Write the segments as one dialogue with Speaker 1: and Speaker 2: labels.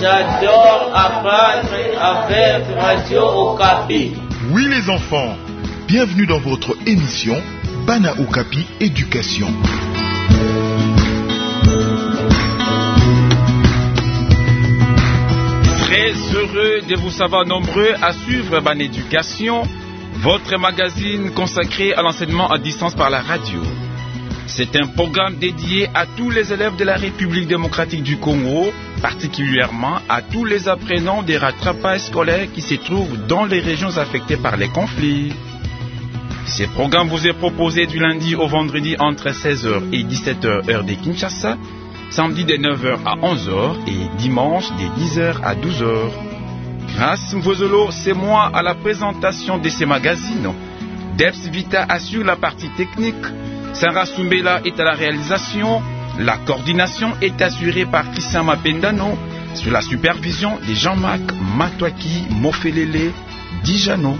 Speaker 1: j'adore apprendre avec Radio Okapi.
Speaker 2: Oui les enfants, bienvenue dans votre émission Bana Okapi Éducation.
Speaker 3: Très heureux de vous savoir nombreux à suivre Bana Éducation, votre magazine consacré à l'enseignement à distance par la radio. C'est un programme dédié à tous les élèves de la République démocratique du Congo, particulièrement à tous les apprenants des rattrapages scolaires qui se trouvent dans les régions affectées par les conflits. Ce programme vous est proposé du lundi au vendredi entre 16h et 17h heure de Kinshasa, samedi de 9h à 11h et dimanche de 10h à 12h. Grâce Mvozolo, c'est moi à la présentation de ces magazines. Debs Vita assure la partie technique. Sarah Soumbela est à la réalisation. La coordination est assurée par Christian Mapendano sous la supervision de Jean-Marc Matouaki Mofelele Dijano.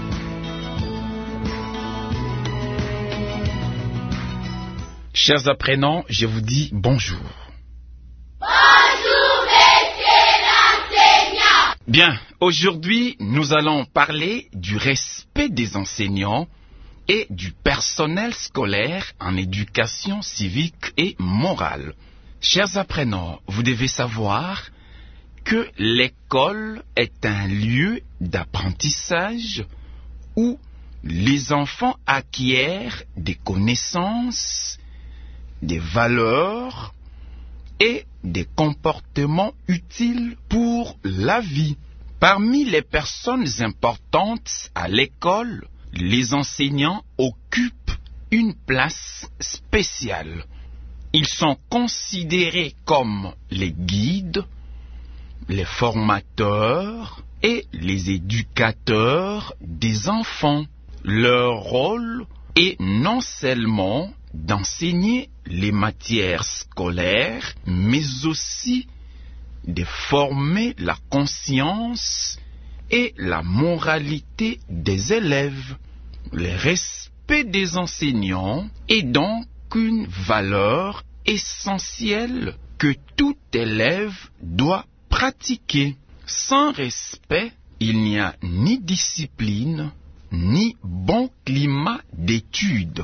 Speaker 3: Chers apprenants, je vous dis bonjour.
Speaker 4: Bonjour, monsieur l'enseignant.
Speaker 3: Bien, aujourd'hui, nous allons parler du respect des enseignants et du personnel scolaire en éducation civique et morale. Chers apprenants, vous devez savoir que l'école est un lieu d'apprentissage où les enfants acquièrent des connaissances, des valeurs et des comportements utiles pour la vie. Parmi les personnes importantes à l'école, les enseignants occupent une place spéciale. Ils sont considérés comme les guides, les formateurs et les éducateurs des enfants. Leur rôle est non seulement d'enseigner les matières scolaires, mais aussi de former la conscience et la moralité des élèves. Le respect des enseignants est donc une valeur essentielle que tout élève doit pratiquer. Sans respect, il n'y a ni discipline, ni bon climat d'études.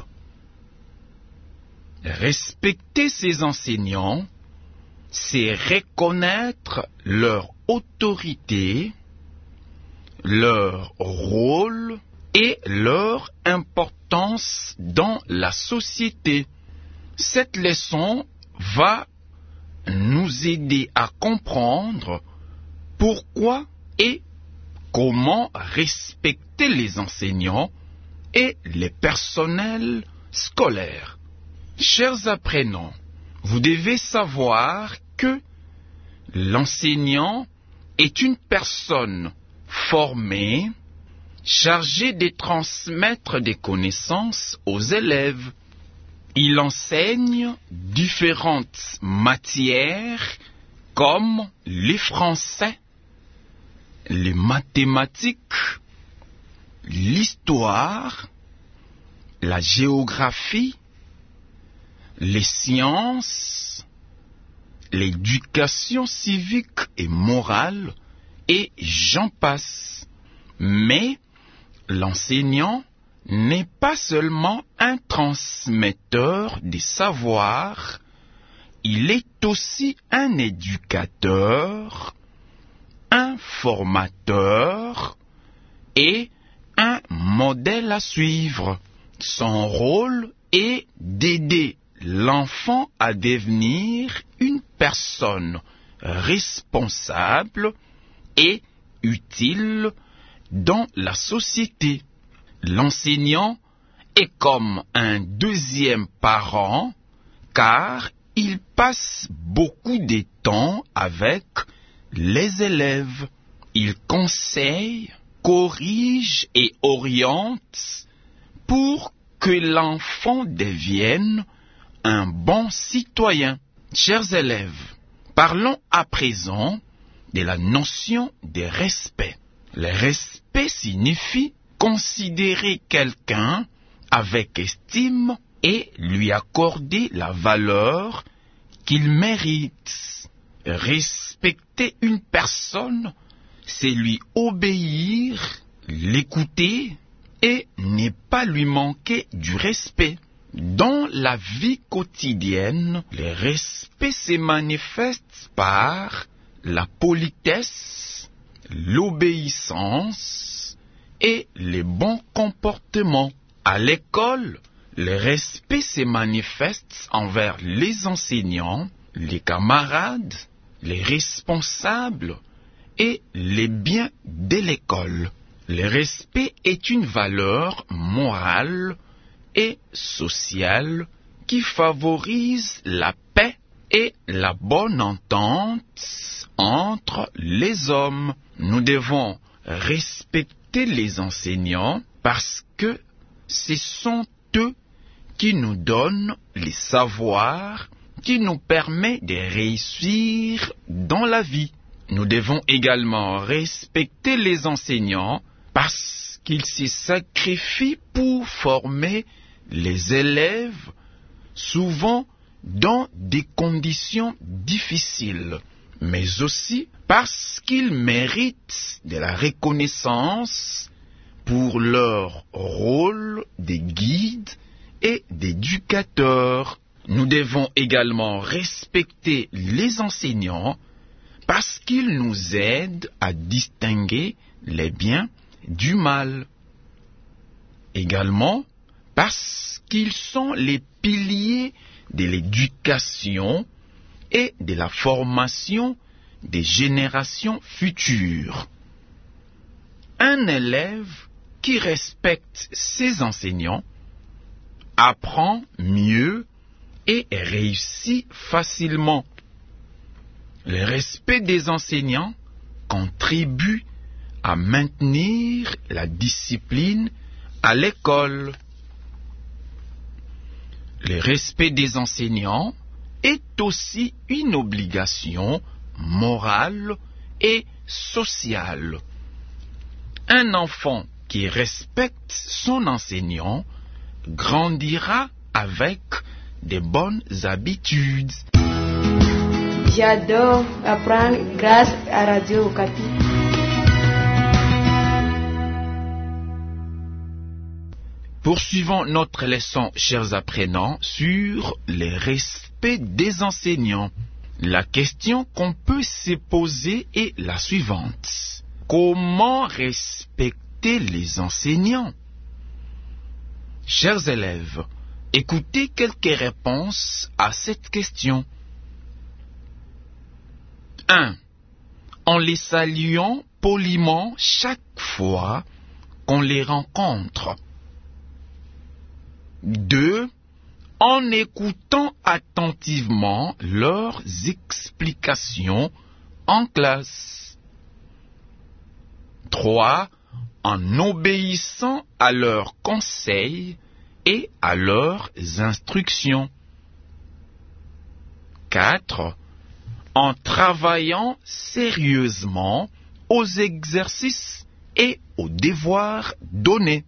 Speaker 3: Respecter ses enseignants, c'est reconnaître leur autorité, leur rôle et leur importance dans la société. Cette leçon va nous aider à comprendre pourquoi et comment respecter les enseignants et les personnels scolaires. Chers apprenants, vous devez savoir que l'enseignant est une personne formée, chargée de transmettre des connaissances aux élèves. Il enseigne différentes matières comme les français, les mathématiques, l'histoire, la géographie, les sciences, l'éducation civique et morale, et j'en passe. Mais l'enseignant n'est pas seulement un transmetteur des savoirs, il est aussi un éducateur, un formateur et un modèle à suivre. Son rôle est d'aider l'enfant à devenir une personne responsable et utile dans la société. L'enseignant est comme un deuxième parent car il passe beaucoup de temps avec les élèves. Il conseille, corrige et oriente pour que l'enfant devienne un bon citoyen. Chers élèves, parlons à présent de la notion de respect. Le respect signifie considérer quelqu'un avec estime et lui accorder la valeur qu'il mérite. respecter une personne, c'est lui obéir, l'écouter et ne pas lui manquer du respect. Dans la vie quotidienne, le respect se manifeste par la politesse, l'obéissance et les bons comportements. À l'école, le respect se manifeste envers les enseignants, les camarades, les responsables et les biens de l'école. Le respect est une valeur morale et sociale qui favorise la paix et la bonne entente entre les hommes. Nous devons respecter les enseignants parce que ce sont eux qui nous donnent les savoirs qui nous permettent de réussir dans la vie. Nous devons également respecter les enseignants parce qu'ils se sacrifient pour former les élèves, souvent dans des conditions difficiles, mais aussi parce qu'ils méritent de la reconnaissance pour leur rôle de guide et d'éducateur. Nous devons également respecter les enseignants parce qu'ils nous aident à distinguer les biens du mal. Également parce qu'ils sont les piliers de l'éducation et de la formation des générations futures. Un élève qui respecte ses enseignants apprend mieux et réussit facilement. Le respect des enseignants contribue à maintenir la discipline à l'école. Le respect des enseignants est aussi une obligation morale et sociale. Un enfant qui respecte son enseignant grandira avec de bonnes habitudes.
Speaker 5: J'adore apprendre grâce à Radio Okapi.
Speaker 3: Poursuivons notre leçon, chers apprenants, sur le respect des enseignants. La question qu'on peut se poser est la suivante. Comment respecter les enseignants? Chers élèves, écoutez quelques réponses à cette question. 1. En les saluant poliment chaque fois qu'on les rencontre. 2. En écoutant attentivement leurs explications en classe. 3. En obéissant à leurs conseils et à leurs instructions. 4. En travaillant sérieusement aux exercices et aux devoirs donnés.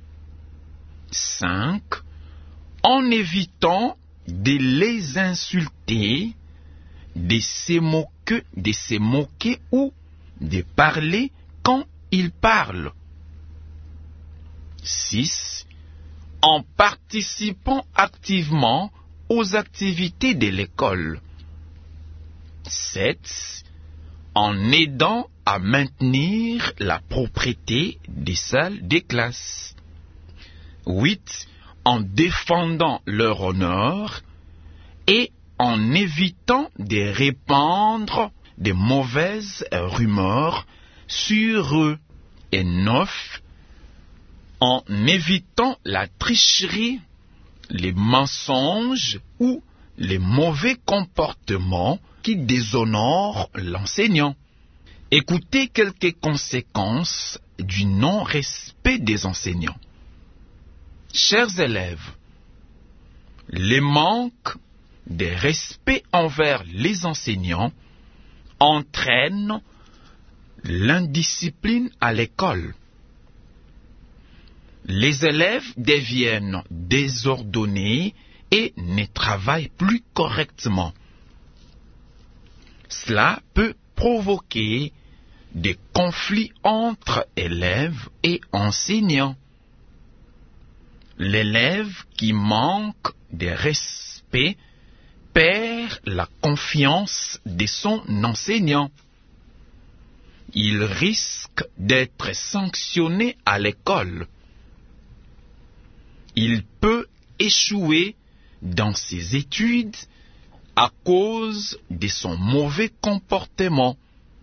Speaker 3: 5. En évitant de les insulter, de se moquer ou de parler quand ils parlent. 6. En participant activement aux activités de l'école. 7. En aidant à maintenir la propreté des salles de classe. 8. En défendant leur honneur et en évitant de répandre de mauvaises rumeurs sur eux. Et 9. En évitant la tricherie, les mensonges ou les mauvais comportements qui déshonorent l'enseignant. Écoutez quelques conséquences du non-respect des enseignants. Chers élèves, les manques de respect envers les enseignants entraînent l'indiscipline à l'école. Les élèves deviennent désordonnés et ne travaillent plus correctement. Cela peut provoquer des conflits entre élèves et enseignants. L'élève qui manque de respect perd la confiance de son enseignant. Il risque d'être sanctionné à l'école. Il peut échouer dans ses études à cause de son mauvais comportement.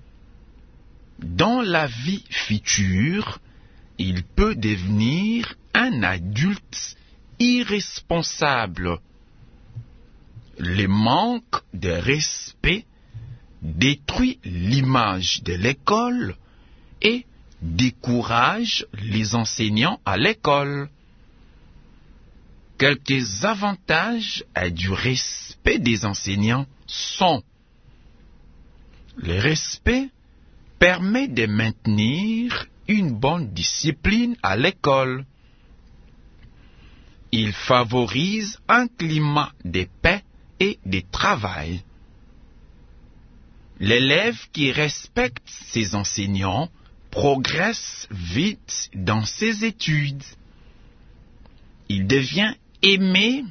Speaker 3: Dans la vie future, il peut devenir un adulte irresponsable. Le manque de respect détruit l'image de l'école et décourage les enseignants à l'école. Quelques avantages du respect des enseignants sont: le respect permet de maintenir une bonne discipline à l'école. Il favorise un climat de paix et de travail. L'élève qui respecte ses enseignants progresse vite dans ses études. Il devient aimé,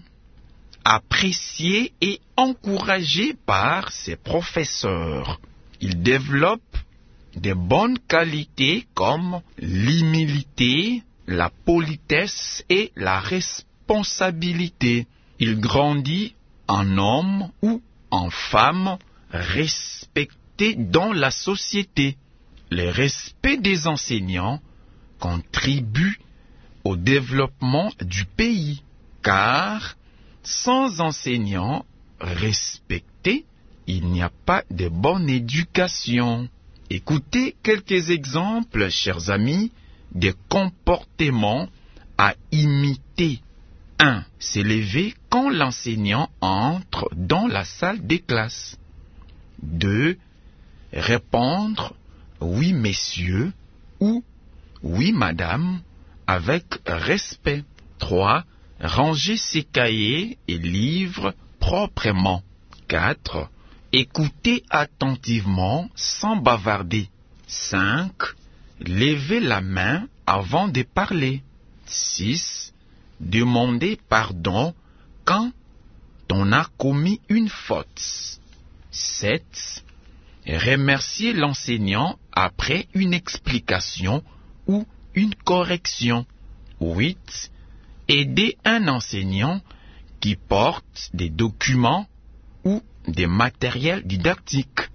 Speaker 3: apprécié et encouragé par ses professeurs. Il développe de bonnes qualités comme l'humilité, la politesse et la responsabilité. Il grandit en homme ou en femme respecté dans la société. Le respect des enseignants contribue au développement du pays, car sans enseignants respectés, il n'y a pas de bonne éducation. Écoutez quelques exemples, chers amis, de comportements à imiter. 1. S'élever quand l'enseignant entre dans la salle des classes. 2. Répondre « oui, messieurs » ou « oui, madame » avec respect. 3. Ranger ses cahiers et livres proprement. 4. Écouter attentivement sans bavarder. 5. Lever la main avant de parler. 6. Demander pardon quand on a commis une faute. 7. Remercier l'enseignant après une explication ou une correction. 8. Aider un enseignant qui porte des documents ou des matériels didactiques.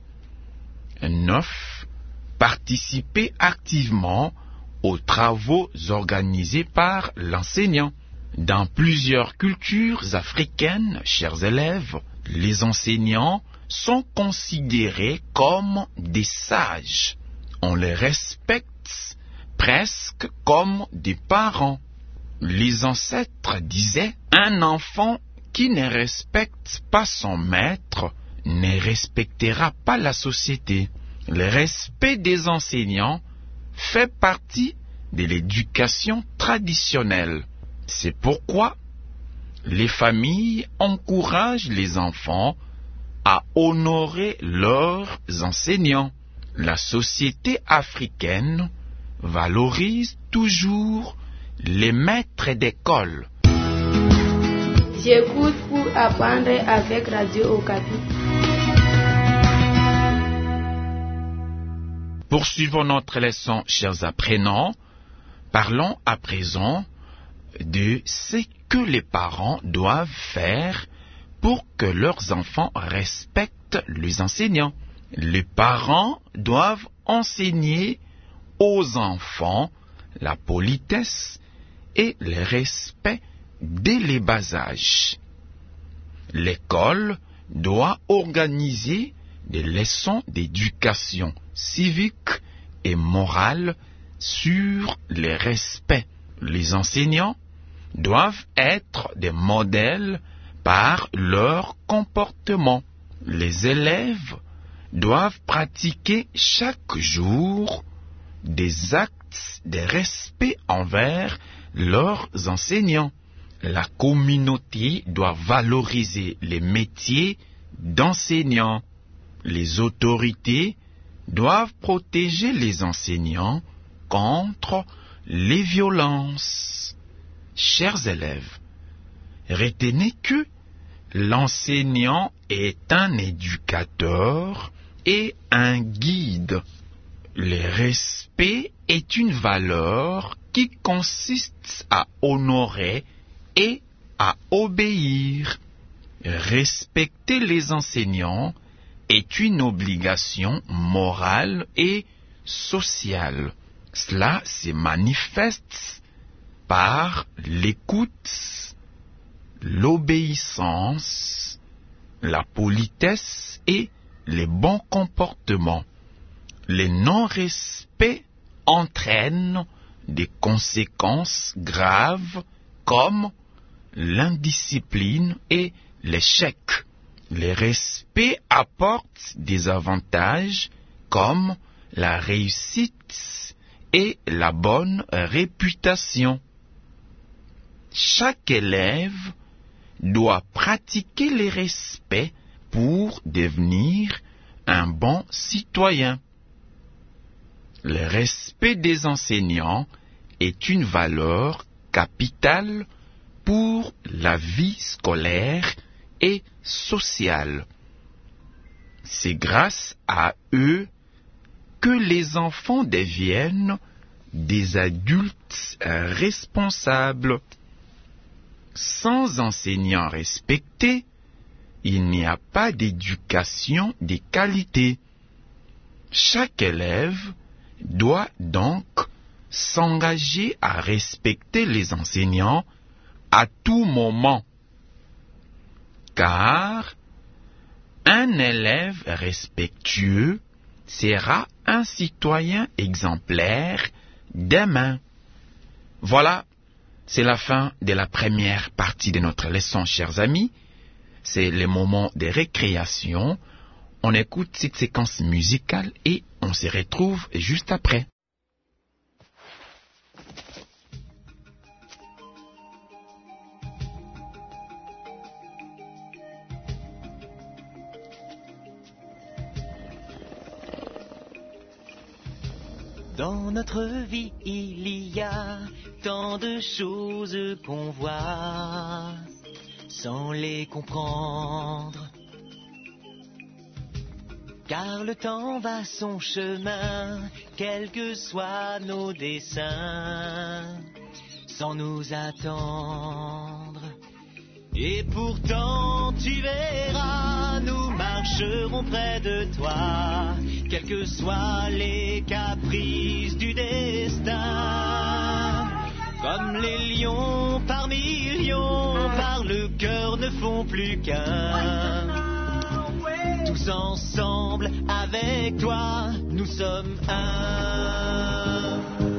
Speaker 3: 9. Participer activement aux travaux organisés par l'enseignant. Dans plusieurs cultures africaines, chers élèves, les enseignants sont considérés comme des sages. On les respecte presque comme des parents. Les ancêtres disaient: un enfant qui ne respecte pas son maître ne respectera pas la société. Le respect des enseignants fait partie de l'éducation traditionnelle. C'est pourquoi les familles encouragent les enfants à honorer leurs enseignants. La société africaine valorise toujours les maîtres d'école.
Speaker 5: J'écoute pour apprendre avec Radio Okapi.
Speaker 3: Poursuivons notre leçon, chers apprenants. Parlons à présent de ce que les parents doivent faire pour que leurs enfants respectent les enseignants. Les parents doivent enseigner aux enfants la politesse et le respect dès les bas âges. L'école doit organiser des leçons d'éducation civique et morale sur le respect. Les enseignants doivent être des modèles par leur comportement. Les élèves doivent pratiquer chaque jour des actes de respect envers leurs enseignants. La communauté doit valoriser les métiers d'enseignants. Les autorités doivent protéger les enseignants contre les violences. Chers élèves, retenez que l'enseignant est un éducateur et un guide. Le respect est une valeur qui consiste à honorer et à obéir. Respecter les enseignants est une obligation morale et sociale. Cela se manifeste par l'écoute, l'obéissance, la politesse et les bons comportements. Le non-respect entraîne des conséquences graves comme l'indiscipline et l'échec. Le respect apporte des avantages comme la réussite et la bonne réputation. Chaque élève doit pratiquer le respect pour devenir un bon citoyen. Le respect des enseignants est une valeur capitale pour la vie scolaire et sociale. C'est grâce à eux que les enfants deviennent des adultes responsables. Sans enseignants respectés, il n'y a pas d'éducation de qualité. Chaque élève doit donc s'engager à respecter les enseignants à tout moment. Car un élève respectueux sera un citoyen exemplaire demain. Voilà, c'est la fin de la première partie de notre leçon, chers amis. C'est le moment de récréation. On écoute cette séquence musicale et on se retrouve juste après.
Speaker 6: Dans notre vie, il y a tant de choses qu'on voit sans les comprendre. Car le temps va son chemin, quels que soient nos desseins, sans nous attendre. Et pourtant tu verras, nous marcherons près de toi, quels que soient les caprices du destin. Comme les lions par millions, par le cœur ne font plus qu'un. Tous ensemble, avec toi, nous sommes un.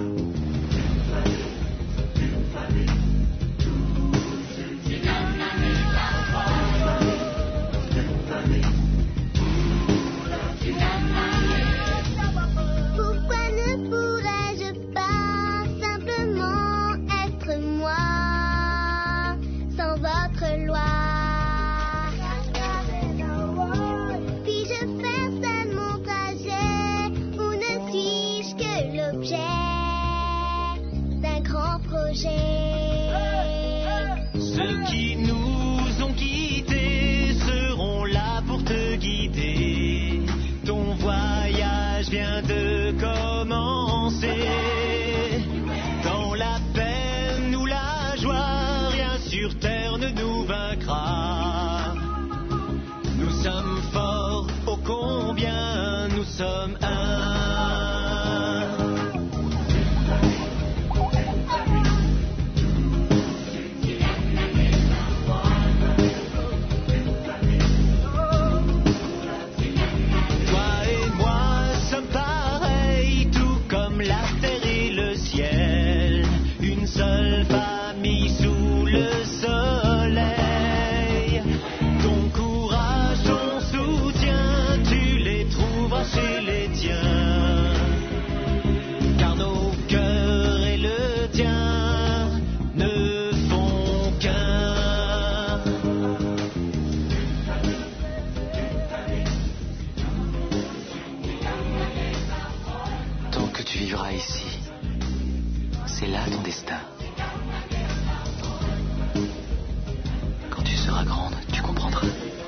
Speaker 7: Pourquoi ne pourrais-je pas simplement être moi, sans votre loi? Puis-je faire seul mon trajet, ou ne suis-je que l'objet
Speaker 8: vivras ici. C'est là ton destin. Quand tu seras grande, tu comprendras.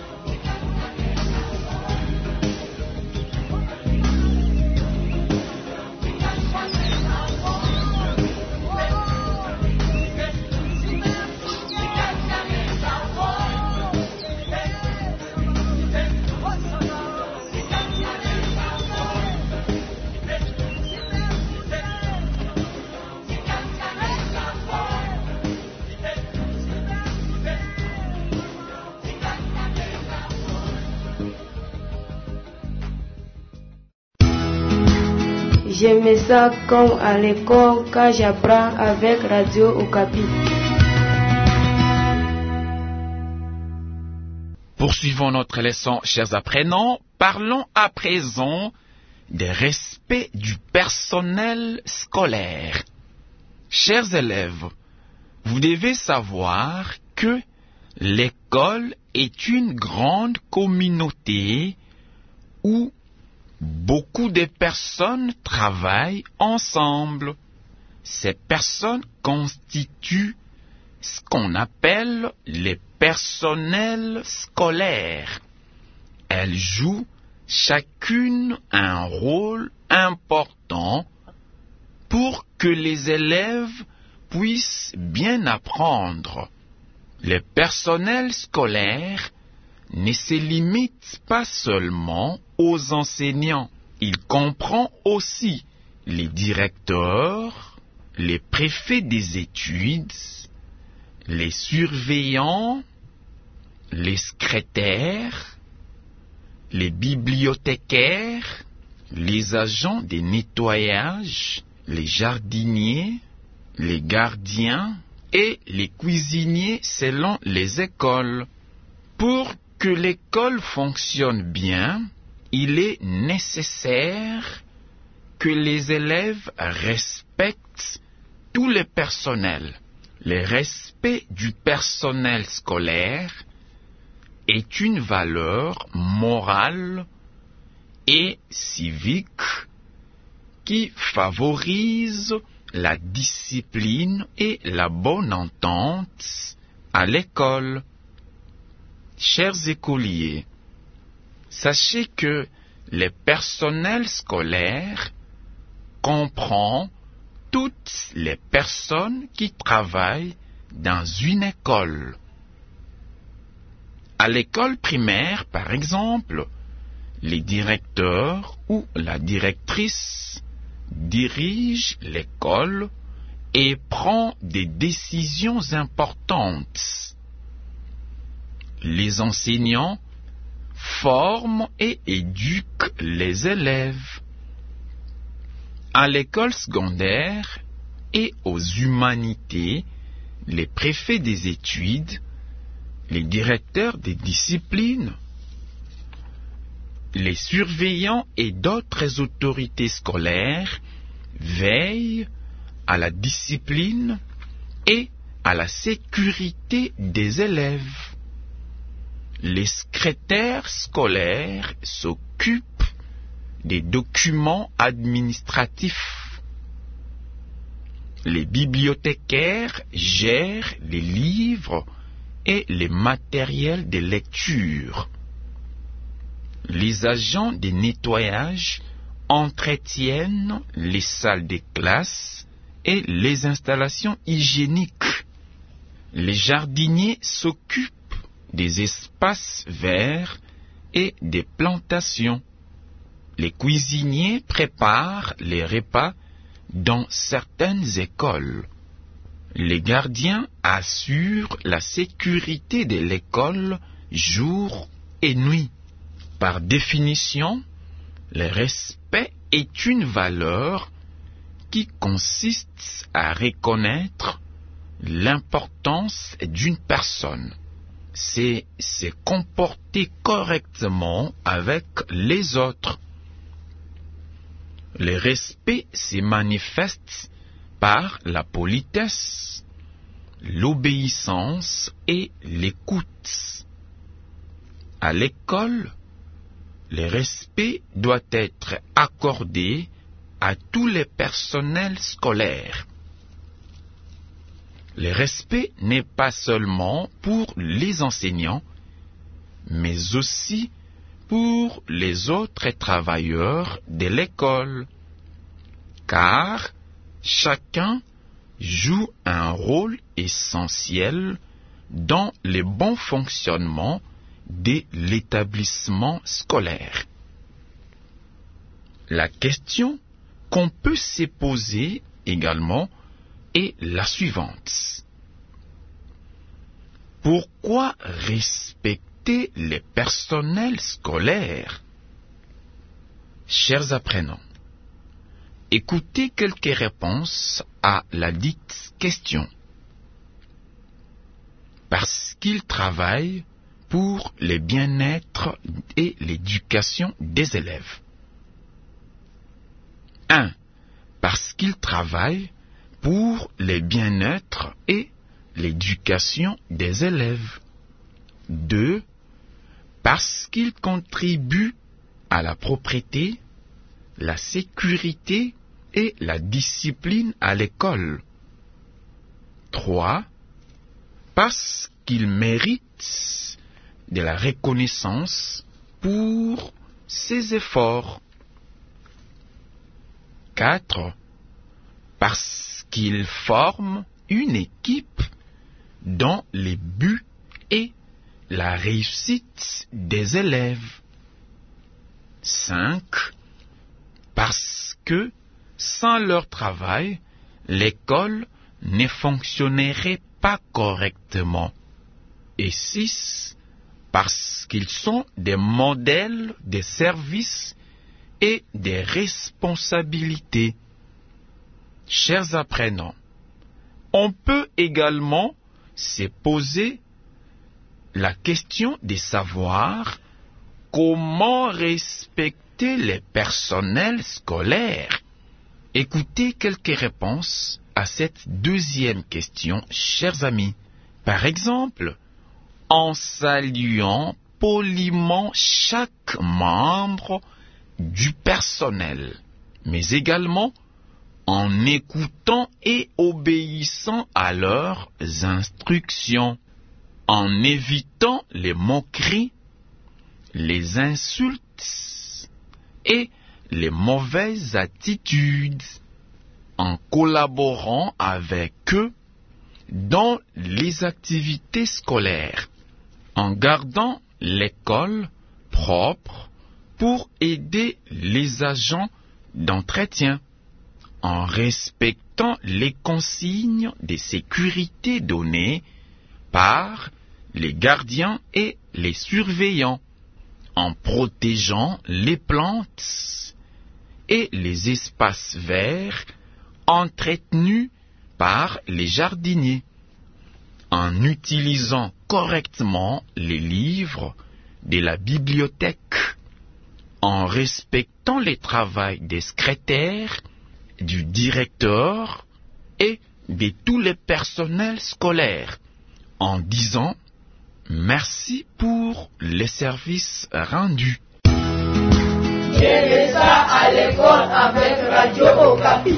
Speaker 5: J'aimais ça comme à l'école quand j'apprends avec Radio Okapi.
Speaker 3: Poursuivons notre leçon, chers apprenants. Parlons à présent des respects du personnel scolaire. Chers élèves, vous devez savoir que l'école est une grande communauté où beaucoup de personnes travaillent ensemble. Ces personnes constituent ce qu'on appelle les personnels scolaires. Elles jouent chacune un rôle important pour que les élèves puissent bien apprendre. Le personnel scolaire ne se limite pas seulement aux enseignants. Il comprend aussi les directeurs, les préfets des études, les surveillants, les secrétaires, les bibliothécaires, les agents de nettoyage, les jardiniers, les gardiens et les cuisiniers selon les écoles. Pour que l'école fonctionne bien, il est nécessaire que les élèves respectent tout le personnel. Le respect du personnel scolaire est une valeur morale et civique qui favorise la discipline et la bonne entente à l'école. Chers écoliers, sachez que le personnel scolaire comprend toutes les personnes qui travaillent dans une école. À l'école primaire, par exemple, les directeurs ou la directrice dirige l'école et prend des décisions importantes. Les enseignants forment et éduquent les élèves. À l'école secondaire et aux humanités, les préfets des études, les directeurs des disciplines, les surveillants et d'autres autorités scolaires veillent à la discipline et à la sécurité des élèves. Les secrétaires scolaires s'occupent des documents administratifs. Les bibliothécaires gèrent les livres et les matériels de lecture. Les agents de nettoyage entretiennent les salles de classe et les installations hygiéniques. Les jardiniers s'occupent des espaces verts et des plantations. Les cuisiniers préparent les repas dans certaines écoles. Les gardiens assurent la sécurité de l'école jour et nuit. Par définition, le respect est une valeur qui consiste à reconnaître l'importance d'une personne. C'est se comporter correctement avec les autres. Le respect se manifeste par la politesse, l'obéissance et l'écoute. À l'école, le respect doit être accordé à tous les personnels scolaires. Le respect n'est pas seulement pour les enseignants, mais aussi pour les autres travailleurs de l'école, car chacun joue un rôle essentiel dans le bon fonctionnement de l'établissement scolaire. La question qu'on peut se poser également est la suivante. Pourquoi respecter les personnels scolaires? Chers apprenants, écoutez quelques réponses à la dite question. Parce qu'ils travaillent pour le bien-être et l'éducation des élèves. 1. Parce qu'ils travaillent pour le bien-être et l'éducation des élèves. 2. Parce qu'ils contribuent à la propreté, la sécurité et la discipline à l'école. 3. Parce qu'ils méritent de la reconnaissance pour ses efforts. 4. Parce qu'ils forment une équipe dont les buts et la réussite des élèves. 5. Parce que sans leur travail, l'école ne fonctionnerait pas correctement. Et 6. Parce qu'ils sont des modèles de service et des responsabilités. Chers apprenants, on peut également se poser la question de savoir comment respecter les personnels scolaires. Écoutez quelques réponses à cette deuxième question, chers amis. Par exemple, en saluant poliment chaque membre du personnel, mais également en écoutant et obéissant à leurs instructions, en évitant les moqueries, les insultes et les mauvaises attitudes, en collaborant avec eux dans les activités scolaires, en gardant l'école propre pour aider les agents d'entretien, en respectant les consignes de sécurité données par les gardiens et les surveillants, en protégeant les plantes et les espaces verts entretenus par les jardiniers, en utilisant correctement les livres de la bibliothèque, en respectant le travail des secrétaires, du directeur et de tous les personnels scolaires, en disant merci pour les services rendus.
Speaker 5: J'ai ça à l'école avec Radio Okapi.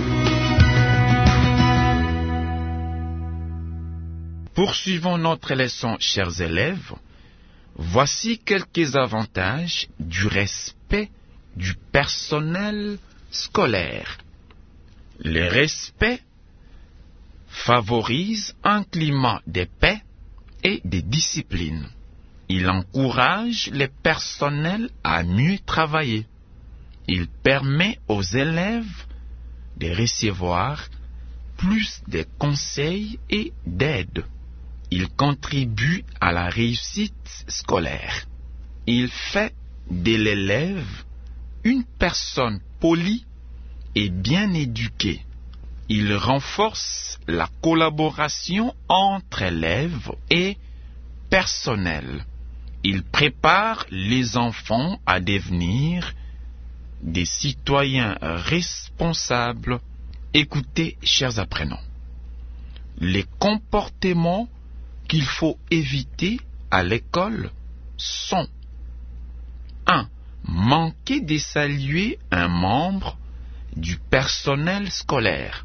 Speaker 3: Poursuivons notre leçon, chers élèves. Voici quelques avantages du respect du personnel scolaire. Le respect favorise un climat de paix et de discipline. Il encourage les personnels à mieux travailler. Il permet aux élèves de recevoir plus de conseils et d'aide. Il contribue à la réussite scolaire. Il fait de l'élève une personne polie et bien éduquée. Il renforce la collaboration entre élèves et personnel. Il prépare les enfants à devenir des citoyens responsables. Écoutez, chers apprenants, les comportements qu'il faut éviter à l'école sont 1. Manquer de saluer un membre du personnel scolaire.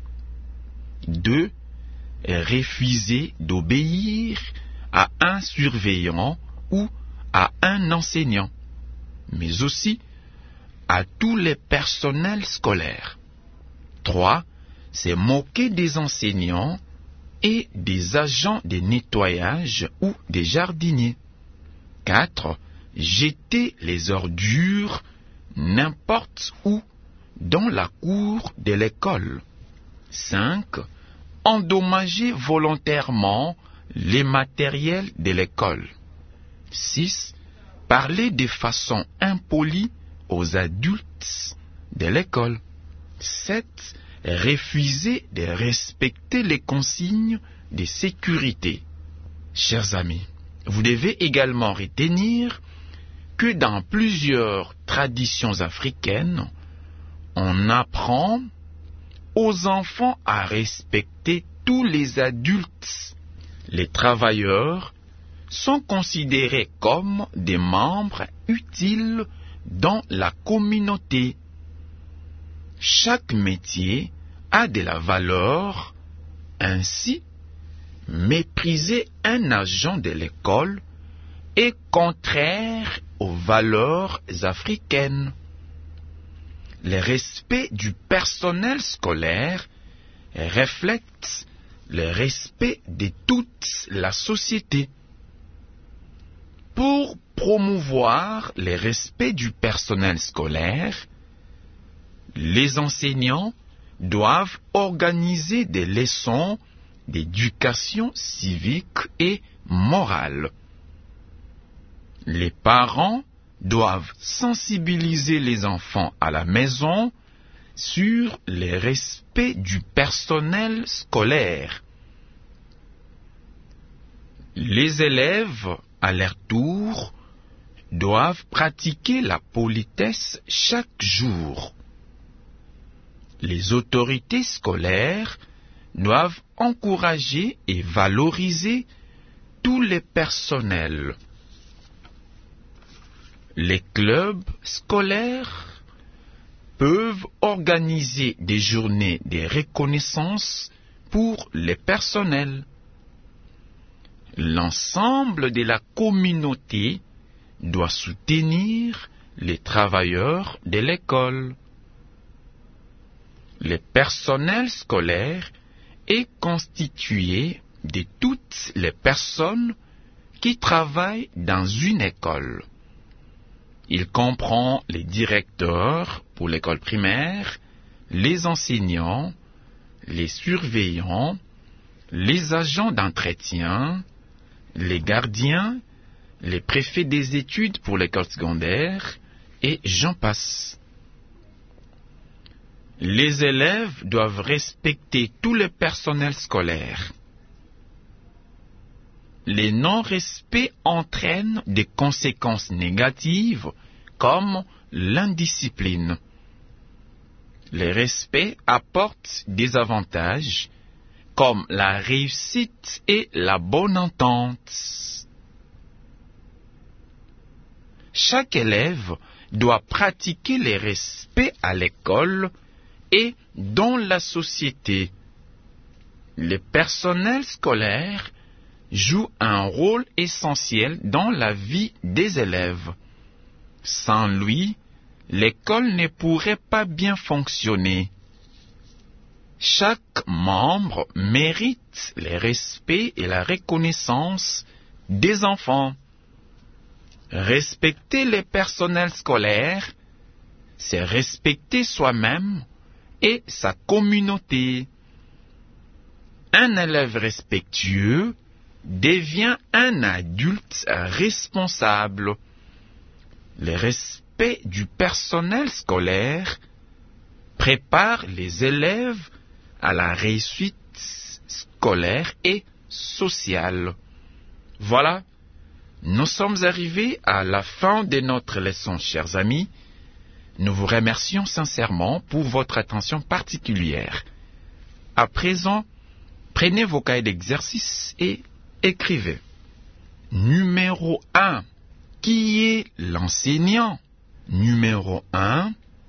Speaker 3: 2. Refuser d'obéir à un surveillant ou à un enseignant, mais aussi à tous les personnels scolaires. 3. C'est moquer des enseignants et des agents de nettoyage ou des jardiniers. 4. Jeter les ordures n'importe où dans la cour de l'école. 5. Endommager volontairement les matériels de l'école. 6. Parler de façon impolie aux adultes de l'école. 7. Refuser de respecter les consignes de sécurité. Chers amis, vous devez également retenir que dans plusieurs traditions africaines, on apprend aux enfants à respecter tous les adultes. Les travailleurs sont considérés comme des membres utiles dans la communauté. Chaque métier a de la valeur. Ainsi, mépriser un agent de l'école est contraire aux valeurs africaines. Le respect du personnel scolaire reflète le respect de toute la société. Pour promouvoir le respect du personnel scolaire, les enseignants doivent organiser des leçons d'éducation civique et morale. Les parents doivent sensibiliser les enfants à la maison sur le respect du personnel scolaire. Les élèves, à leur tour, doivent pratiquer la politesse chaque jour. Les autorités scolaires doivent encourager et valoriser tous les personnels. Les clubs scolaires peuvent organiser des journées de reconnaissance pour les personnels. L'ensemble de la communauté doit soutenir les travailleurs de l'école. Le personnel scolaire est constitué de toutes les personnes qui travaillent dans une école. Il comprend les directeurs pour l'école primaire, les enseignants, les surveillants, les agents d'entretien, les gardiens, les préfets des études pour l'école secondaire, et j'en passe. Les élèves doivent respecter tout le personnel scolaire. Les non-respects entraînent des conséquences négatives comme l'indiscipline. Le respect apporte des avantages comme la réussite et la bonne entente. Chaque élève doit pratiquer le respect à l'école et dans la société. Le personnel scolaire joue un rôle essentiel dans la vie des élèves. Sans lui, l'école ne pourrait pas bien fonctionner. Chaque membre mérite le respect et la reconnaissance des enfants. Respecter le personnel scolaire, c'est respecter soi-même et sa communauté. Un élève respectueux devient un adulte responsable. Le respect du personnel scolaire prépare les élèves à la réussite scolaire et sociale. Voilà, nous sommes arrivés à la fin de notre leçon, chers amis. Nous vous remercions sincèrement pour votre attention particulière. À présent, prenez vos cahiers d'exercice et écrivez. Numéro 1. Qui est l'enseignant? Numéro 1.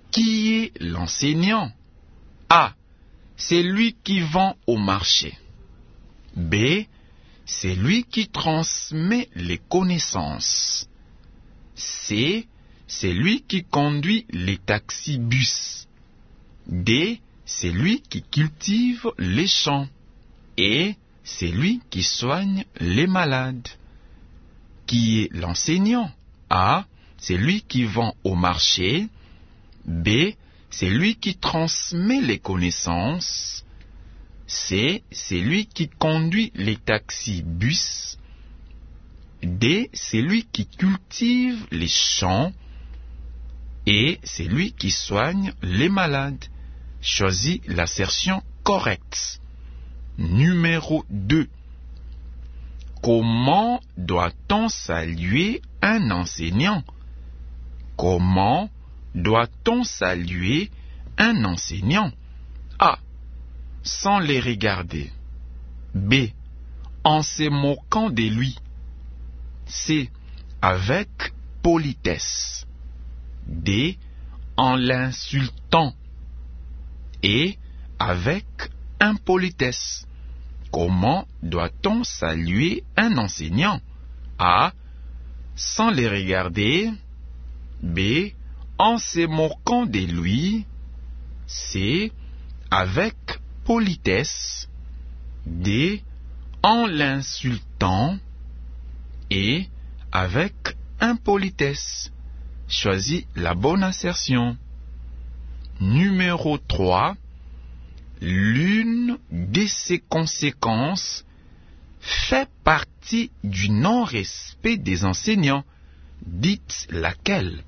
Speaker 3: Qui est l'enseignant? A. C'est lui qui vend au marché. B. C'est lui qui transmet les connaissances. C. C'est lui qui conduit les taxibus. D. C'est lui qui cultive les champs. Et c'est lui qui soigne les malades. Qui est l'enseignant? A. C'est lui qui vend au marché. B. C'est lui qui transmet les connaissances. C. C'est lui qui conduit les taxibus. D. C'est lui qui cultive les champs. Et c'est lui qui soigne les malades. Choisis l'assertion correcte. Numéro 2. Comment doit-on saluer un enseignant? Comment doit-on saluer un enseignant? A. Sans les regarder. B. En se moquant de lui. C. Avec politesse. D. En l'insultant. Et avec impolitesse. Comment doit-on saluer un enseignant? A. Sans les regarder. B. En se moquant de lui. C. Avec politesse. D. En l'insultant. Et avec impolitesse. Choisis la bonne assertion. Numéro 3. L'une de ces conséquences fait partie du non-respect des enseignants. Dites laquelle?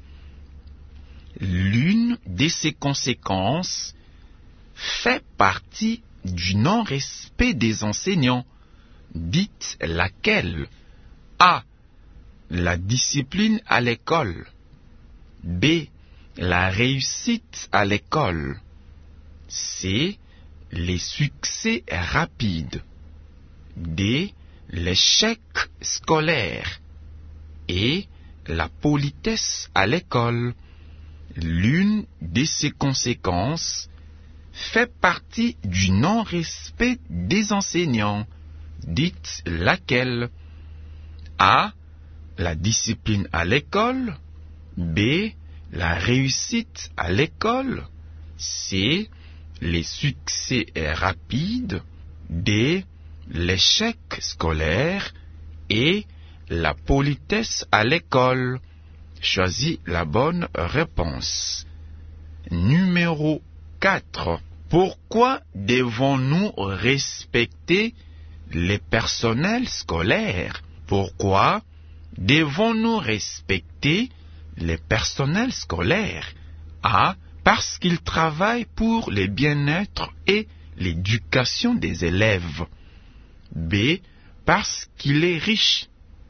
Speaker 3: L'une de ces conséquences fait partie du non-respect des enseignants. Dites laquelle? A. La discipline à l'école. B. La réussite à l'école. C. Les succès rapides. D. L'échec scolaire. Et la politesse à l'école. L'une de ces conséquences fait partie du non-respect des enseignants. Dites laquelle? A. La discipline à l'école. B. La réussite à l'école. C. Les succès rapides. D. L'échec scolaire. Et la politesse à l'école. Choisis la bonne réponse. Numéro 4. Pourquoi devons-nous respecter les personnels scolaires? Pourquoi devons-nous respecter les personnels scolaires? A. Parce qu'ils travaillent pour le bien-être et l'éducation des élèves. B. Parce qu'il est riche.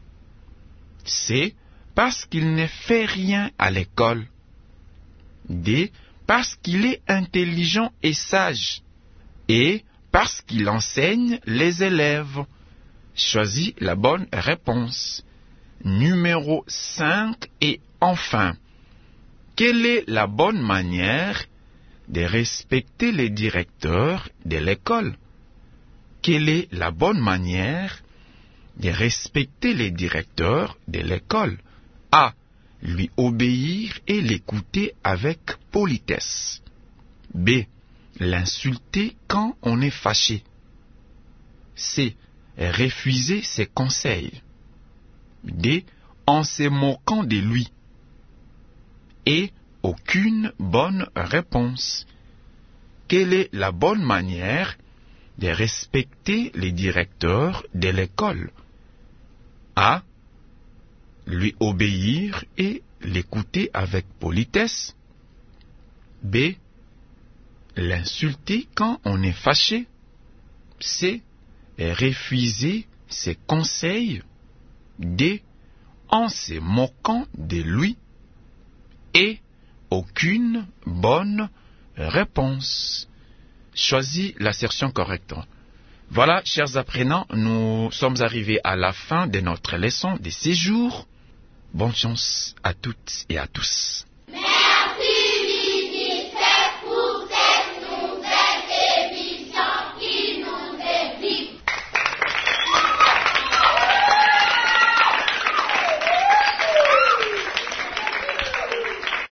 Speaker 3: C. Parce qu'il ne fait rien à l'école. D. Parce qu'il est intelligent et sage. Et parce qu'il enseigne les élèves. Choisis la bonne réponse. Numéro 5 et enfin. Quelle est la bonne manière de respecter les directeurs de l'école? Quelle est la bonne manière de respecter les directeurs de l'école? A. Lui obéir et l'écouter avec politesse. B. L'insulter quand on est fâché. C. Refuser ses conseils. D. En se moquant de lui. Et aucune bonne réponse. Quelle est la bonne manière de respecter les directeurs de l'école? A. Lui obéir et l'écouter avec politesse. B. L'insulter quand on est fâché. C. Refuser ses conseils. D. En se moquant de lui. Et aucune bonne réponse. Choisis l'assertion correcte. Voilà, chers apprenants, nous sommes arrivés à la fin de notre leçon de ce jour. Bonne chance à toutes et à tous.